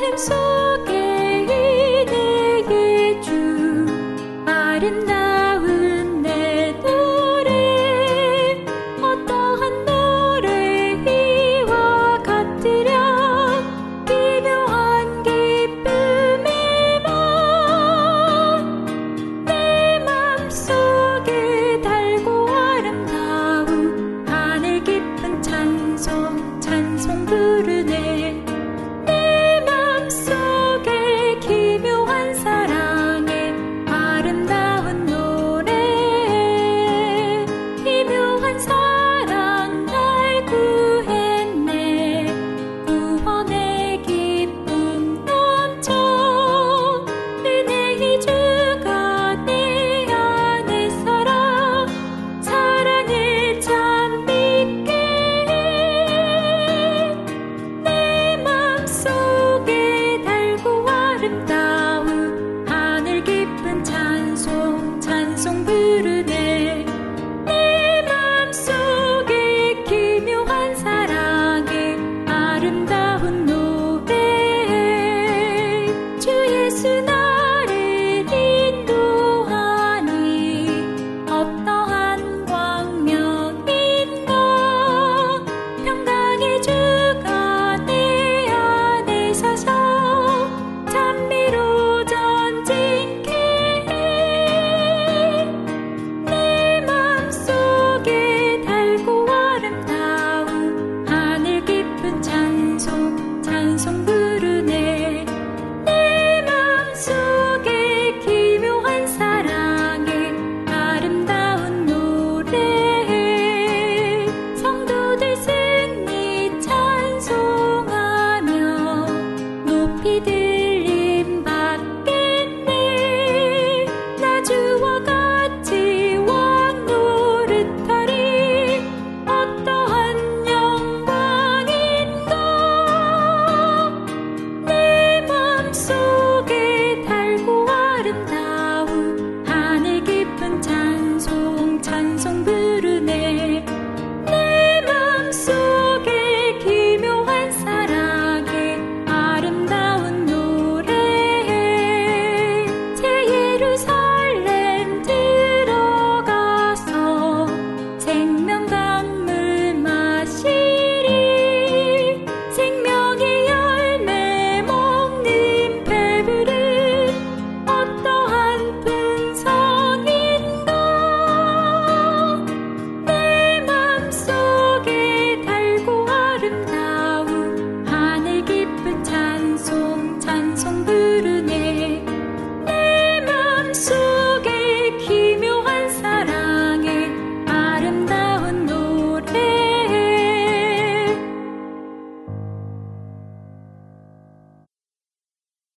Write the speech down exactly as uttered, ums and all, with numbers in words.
속에 내게 주 아름다운 내 노래 어떠한 노래 이와 같으랴 기묘한 기쁨의 맘 내 맘속에 달고 아름다운 하늘 깊은 찬송 찬송 부르네 내 맘속에 기묘한 사랑의 아름다운 노래 기묘한 사랑 날 구했네 구원의 기쁨 넘쳐 은혜의 주가 내 안에 살아 사랑을 참 믿게 내 맘속에 달고 아름다운 하늘 깊은 찬송 찬송 부르